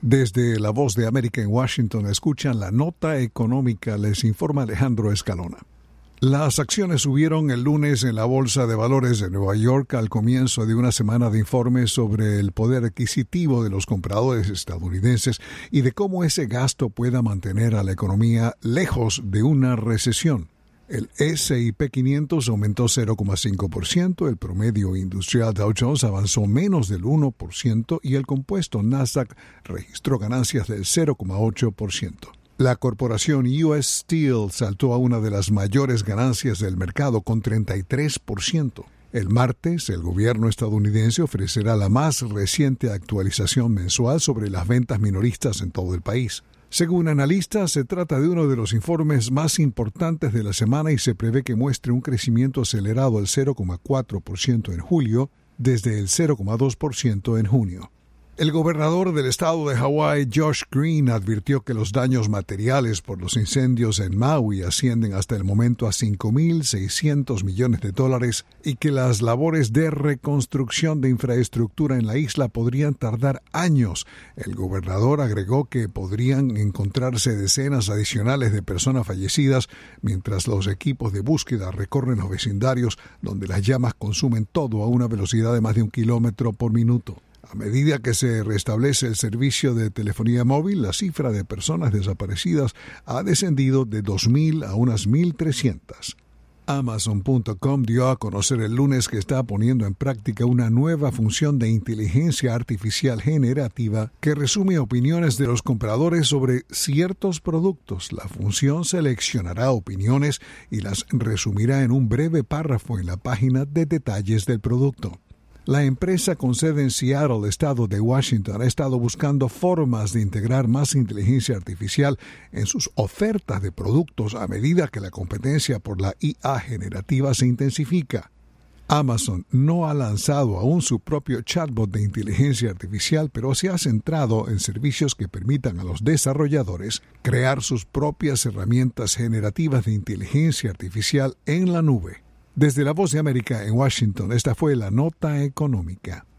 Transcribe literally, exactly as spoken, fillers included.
Desde La Voz de América en Washington escuchan la nota económica, les informa Alejandro Escalona. Las acciones subieron el lunes en la Bolsa de Valores de Nueva York al comienzo de una semana de informes sobre el poder adquisitivo de los compradores estadounidenses y de cómo ese gasto pueda mantener a la economía lejos de una recesión. El ese y pe quinientos aumentó cero coma cinco por ciento, el promedio industrial Dow Jones avanzó menos del uno por ciento y el compuesto Nasdaq registró ganancias del cero coma ocho por ciento. La corporación U S Steel saltó a una de las mayores ganancias del mercado con treinta y tres por ciento. El martes, el gobierno estadounidense ofrecerá la más reciente actualización mensual sobre las ventas minoristas en todo el país. Según analistas, se trata de uno de los informes más importantes de la semana y se prevé que muestre un crecimiento acelerado del cero coma cuatro por ciento en julio, desde el cero coma dos por ciento en junio. El gobernador del estado de Hawái, Josh Green, advirtió que los daños materiales por los incendios en Maui ascienden hasta el momento a cinco mil seiscientos millones de dólares y que las labores de reconstrucción de infraestructura en la isla podrían tardar años. El gobernador agregó que podrían encontrarse decenas adicionales de personas fallecidas mientras los equipos de búsqueda recorren los vecindarios donde las llamas consumen todo a una velocidad de más de un kilómetro por minuto. A medida que se restablece el servicio de telefonía móvil, la cifra de personas desaparecidas ha descendido de dos mil a unas mil trescientas. Amazon punto com dio a conocer el lunes que está poniendo en práctica una nueva función de inteligencia artificial generativa que resume opiniones de los compradores sobre ciertos productos. La función seleccionará opiniones y las resumirá en un breve párrafo en la página de detalles del producto. La empresa con sede en Seattle, estado de Washington, ha estado buscando formas de integrar más inteligencia artificial en sus ofertas de productos a medida que la competencia por la I A generativa se intensifica. Amazon no ha lanzado aún su propio chatbot de inteligencia artificial, pero se ha centrado en servicios que permitan a los desarrolladores crear sus propias herramientas generativas de inteligencia artificial en la nube. Desde La Voz de América en Washington, esta fue la nota económica.